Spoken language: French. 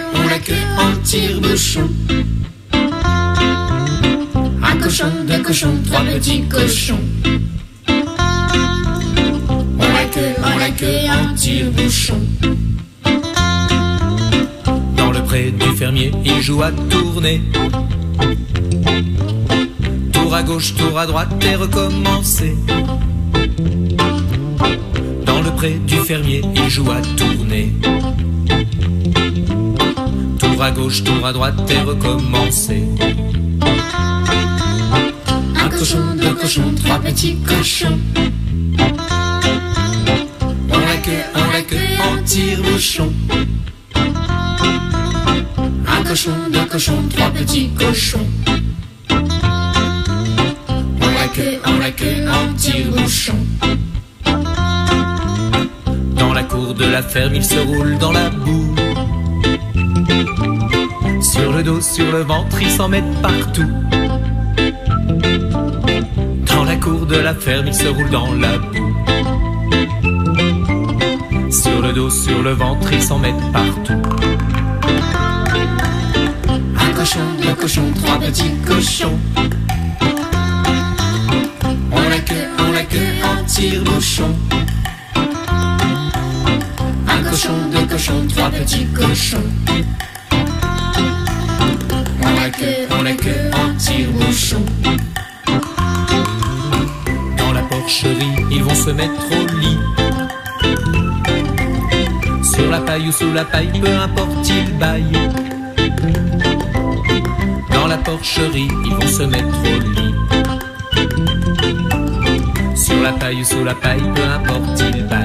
ont la queue en tire-bouchon. Un cochon, deux cochons, trois petits cochons. On la queue en tire-bouchon. Dans le pré du fermier, il joue à tourner. Tour à gauche, tour à droite et recommencer. Dans le pré du fermier, il joue à tourner. Tour à gauche, tour à droite et recommencer. Un cochon, deux cochons, trois petits cochons. On la queue en tire-bouchon. Un cochon, deux cochons, trois petits cochons. On la queue en tire-bouchon. Dans la cour de la ferme, il se roule dans la boue. Sur le dos, sur le ventre, ils s'en mettent partout. Dans la cour de la ferme, il se roule dans la boue. Sur le dos, sur le ventre, ils s'en mettent partout. Un cochon, deux cochons, trois petits cochons. On la queue en tire-bouchon. Un cochon, deux cochons, trois petits cochons. On la queue en tire-bouchon. Dans la porcherie, ils vont se mettre au lit. Sur la paille ou sous la paille, peu importe, ils baillent. Dans la porcherie, ils vont se mettre au lit. Sur la paille ou sous la paille, peu importe, ils baillent.